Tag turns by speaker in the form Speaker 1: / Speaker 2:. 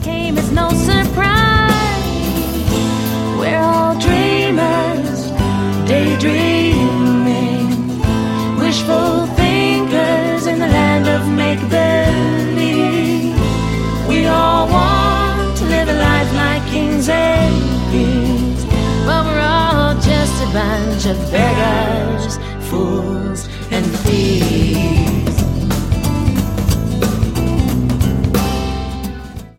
Speaker 1: came as no surprise. We're all dreamers, daydreaming, wishful thinkers in the land of make-believe. We all want to live a life like kings and queens, but we're all just a bunch of beggars.